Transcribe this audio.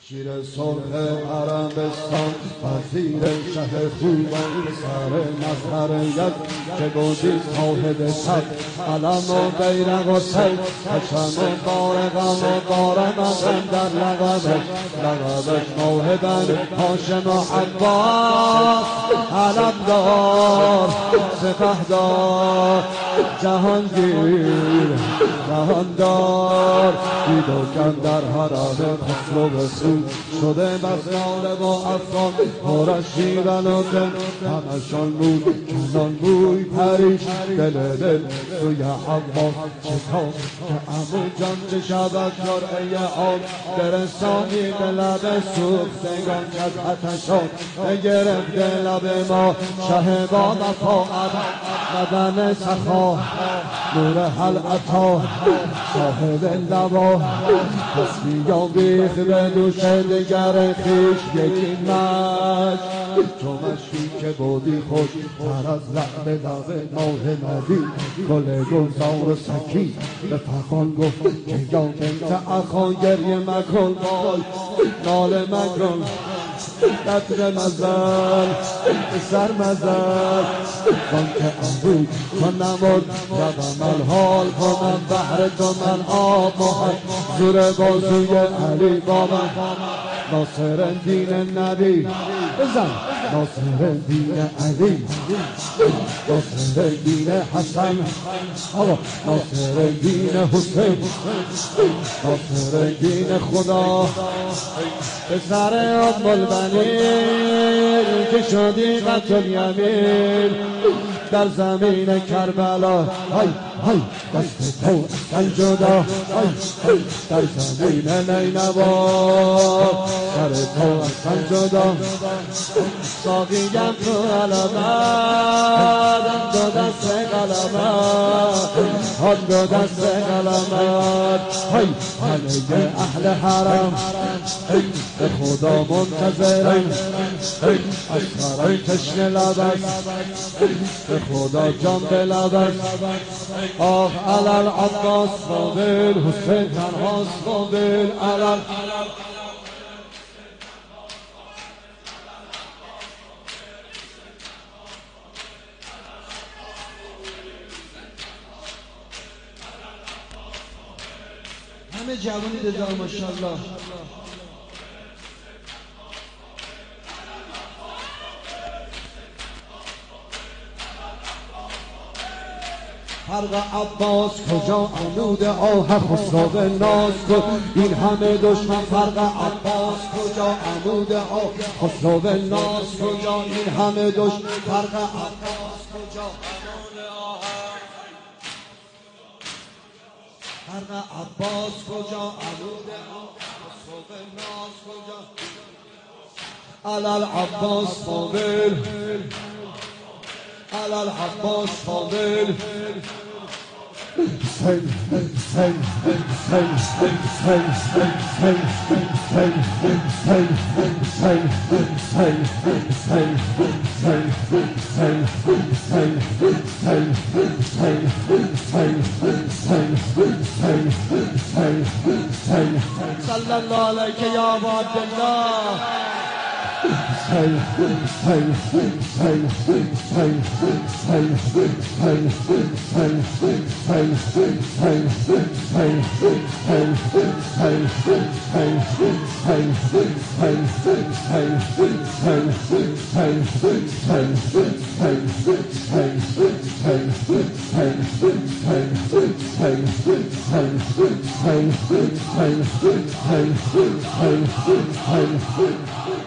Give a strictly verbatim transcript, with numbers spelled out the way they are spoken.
شیر سرخ عربستان وزیر شه خوبان سر مظهریت که بودی صاحب سر علم و بیرق و سیل حشم و بارقم و بارمم در لقبش لقبش موهبن هاشم و عباس علمدار سپهدار جهانگیر جهاندار دید و کن در حرم خسرو رسول شده بسیار با افغان پرش شیون و دل همشان بود کنان بوی پریش دل دل سوی عباس شتاب که عمو جان چه شود جرعه آب برسانی به لب سوختگان که از آتشان بگرفته لب ما شه با وفاقت بدن سخا نور حل عطا صاحب لبا پس بیان بیخ به دوشه دگر خیش یکی مش تو مشکی که بودی خوش تر از لعب لب ماه نبی گل گلزار سکی به فقان گفت که یا بنت اخان گریه مکن وای ناله مکن قدر مزل سر مزل وان که امروز من نمود روم الحال کنم بحر تو من آب محل زور بازوی علی با من ناصر دین نبی بزن ناصر دین علی ناصر دین حسن ناصر دین حسین ناصر دین خدا پسر ام البنین که شدی قتل یمین در زمین کربلا های های دست تو اصلا جدا های های در زمین نینوا سر تو اصلا جدا ساقیم تو علمت دو دست قلمت آن دو دست قلمت های همه اهل حرم به خدا منتظرم اصغرم تشنه لب است به خدا جان به لب است آه علل عباس قابل حسین تنهاست قابل علل همه جوانی دزار ماشاءالله فرق عباس کجا عنود آه خسرو ناز کن این همه دشمن فرق عباس کجا عنود آه خسرو ناز کجا این همه دشمن فرق عباس کجا عنود آه فرق عباس کجا عنود آه خسرو ناز کجا علل عباس قابل علل عباس قابل Sing, sing, sing, sing, sing, sing, sing, sing, sing, sing, sing, sing, sallallahu alayhi ya Abdullah say, say, say, say, say, say, say, say, say, say, say, say, say, say,